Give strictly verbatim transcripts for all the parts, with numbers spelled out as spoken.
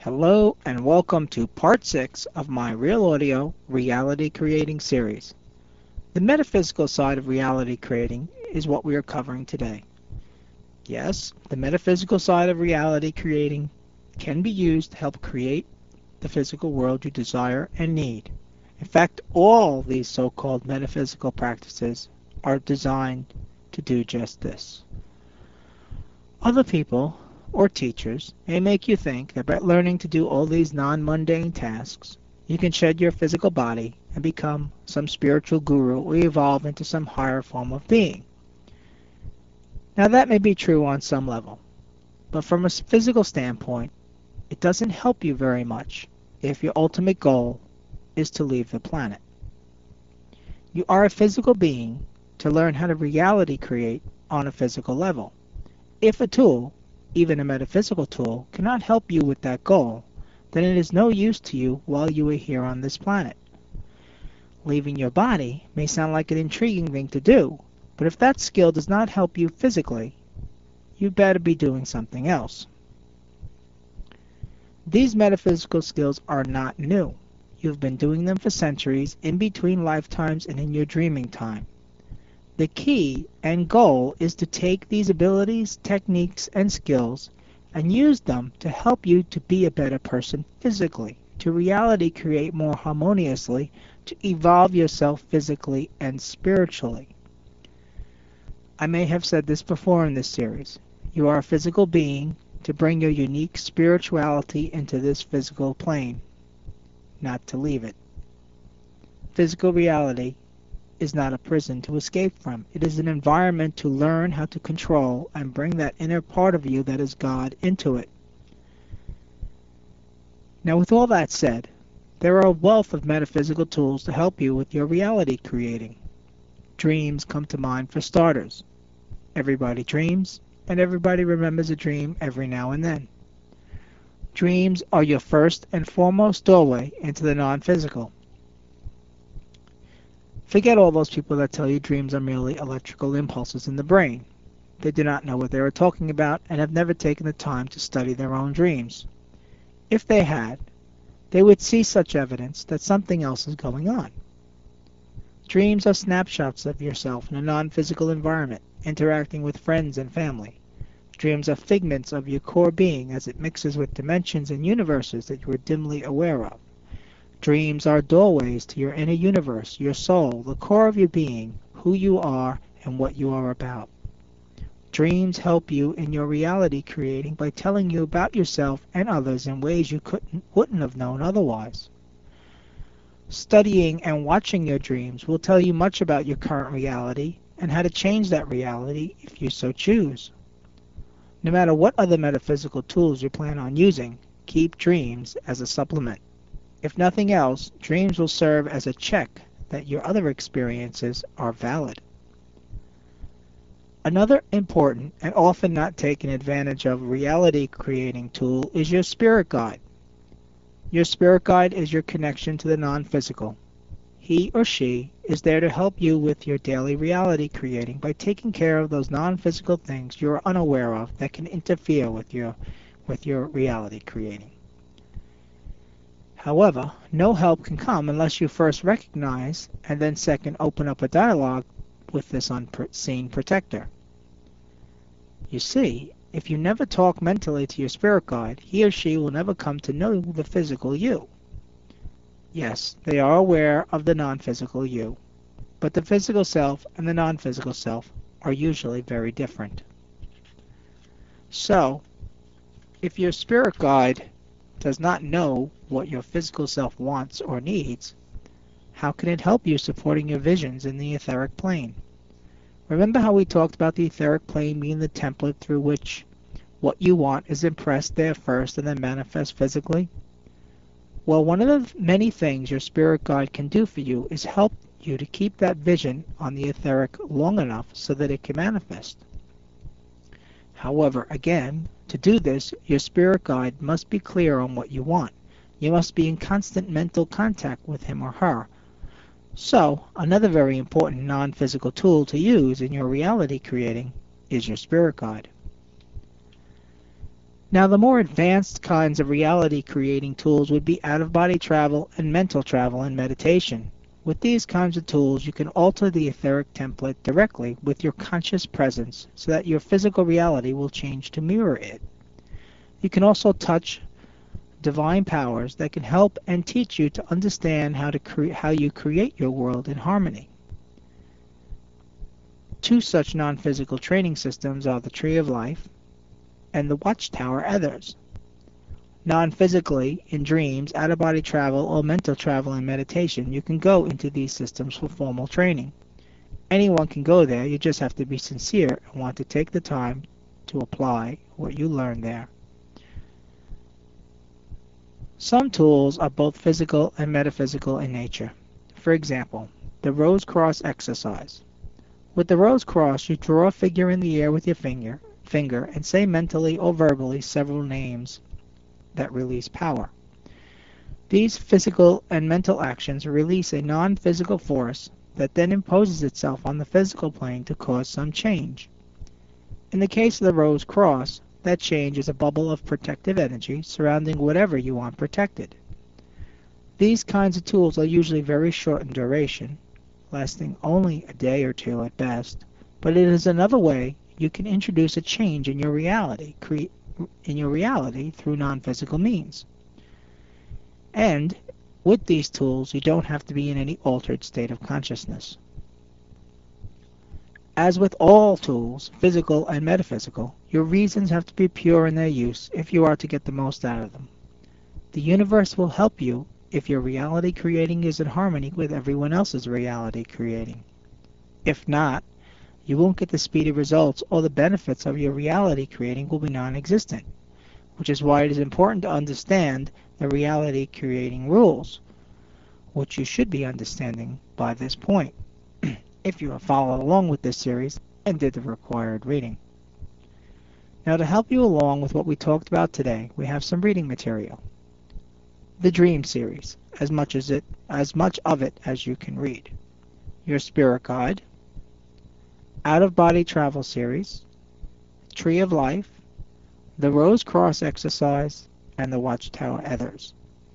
Hello and welcome to part six of my Real Audio reality creating series. The metaphysical side of reality creating is what we are covering today. Yes, the metaphysical side of reality creating can be used to help create the physical world you desire and need. In fact, all these so-called metaphysical practices are designed to do just this. Other people or teachers may make you think that by learning to do all these non-mundane tasks, you can shed your physical body and become some spiritual guru or evolve into some higher form of being. Now that may be true on some level, but from a physical standpoint, it doesn't help you very much if your ultimate goal is to leave the planet. You are a physical being to learn how to reality create on a physical level. If a tool, even a metaphysical tool, cannot help you with that goal, then it is no use to you while you are here on this planet. Leaving your body may sound like an intriguing thing to do, but if that skill does not help you physically, you better be doing something else. These metaphysical skills are not new. You've been doing them for centuries, in between lifetimes and in your dreaming time. The key and goal is to take these abilities, techniques, and skills and use them to help you to be a better person physically, to reality create more harmoniously, to evolve yourself physically and spiritually. I may have said this before in this series. You are a physical being to bring your unique spirituality into this physical plane, not to leave it. Physical reality is not a prison to escape from. It is an environment to learn how to control and bring that inner part of you that is God into it. Now, with all that said, there are a wealth of metaphysical tools to help you with your reality creating. Dreams come to mind for starters. Everybody dreams, and everybody remembers a dream every now and then. Dreams are your first and foremost doorway into the non-physical. Forget all those people that tell you dreams are merely electrical impulses in the brain. They do not know what they are talking about and have never taken the time to study their own dreams. If they had, they would see such evidence that something else is going on. Dreams are snapshots of yourself in a non-physical environment, interacting with friends and family. Dreams are figments of your core being as it mixes with dimensions and universes that you are dimly aware of. Dreams are doorways to your inner universe, your soul, the core of your being, who you are, and what you are about. Dreams help you in your reality creating by telling you about yourself and others in ways you couldn't, wouldn't have known otherwise. Studying and watching your dreams will tell you much about your current reality and how to change that reality if you so choose. No matter what other metaphysical tools you plan on using, keep dreams as a supplement. If nothing else, dreams will serve as a check that your other experiences are valid. Another important and often not taken advantage of reality creating tool is your spirit guide. Your spirit guide is your connection to the non-physical. He or she is there to help you with your daily reality creating by taking care of those non-physical things you are unaware of that can interfere with your, with your reality creating. However, no help can come unless you first recognize and then second open up a dialogue with this unseen protector. You see, if you never talk mentally to your spirit guide, he or she will never come to know the physical you. Yes, they are aware of the non-physical you, but the physical self and the non-physical self are usually very different. So, if your spirit guide does not know what your physical self wants or needs, how can it help you supporting your visions in the etheric plane? Remember how we talked about the etheric plane being the template through which what you want is impressed there first and then manifest physically? Well, one of the many things your spirit guide can do for you is help you to keep that vision on the etheric long enough so that it can manifest. However, again, to do this, your spirit guide must be clear on what you want. You must be in constant mental contact with him or her. So, another very important non-physical tool to use in your reality creating is your spirit guide. Now, the more advanced kinds of reality creating tools would be out-of-body travel and mental travel and meditation. With these kinds of tools, you can alter the etheric template directly with your conscious presence so that your physical reality will change to mirror it. You can also touch divine powers that can help and teach you to understand how to cre- how you create your world in harmony. Two such non-physical training systems are the Tree of Life and the Watchtower Ethers. Non-physically, in dreams, out-of-body travel, or mental travel and meditation, you can go into these systems for formal training. Anyone can go there, you just have to be sincere and want to take the time to apply what you learn there. Some tools are both physical and metaphysical in nature. For example, the Rose Cross exercise. With the Rose Cross, you draw a figure in the air with your finger, finger and say mentally or verbally several names that release power. These physical and mental actions release a non-physical force that then imposes itself on the physical plane to cause some change. In the case of the Rose Cross, that change is a bubble of protective energy surrounding whatever you want protected. These kinds of tools are usually very short in duration, lasting only a day or two at best, but it is another way you can introduce a change in your reality, cre- in your reality through non-physical means. And with these tools, you don't have to be in any altered state of consciousness. As with all tools, physical and metaphysical, your reasons have to be pure in their use if you are to get the most out of them. The universe will help you if your reality creating is in harmony with everyone else's reality creating. If not, you won't get the speedy results, or the benefits of your reality creating will be non-existent, which is why it is important to understand the reality creating rules, which you should be understanding by this point, if you have followed along with this series and did the required reading. Now, to help you along with what we talked about today, we have some reading material. The Dream series, as much as it, as much of it as you can read. Your Spirit Guide, Out-of-Body Travel series, Tree of Life, the Rose Cross exercise, and the Watchtower Ethers.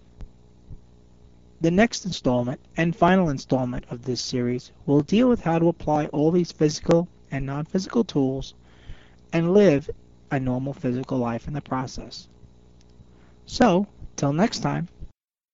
The next installment and final installment of this series will deal with how to apply all these physical and non-physical tools and live a normal physical life in the process. So, till next time,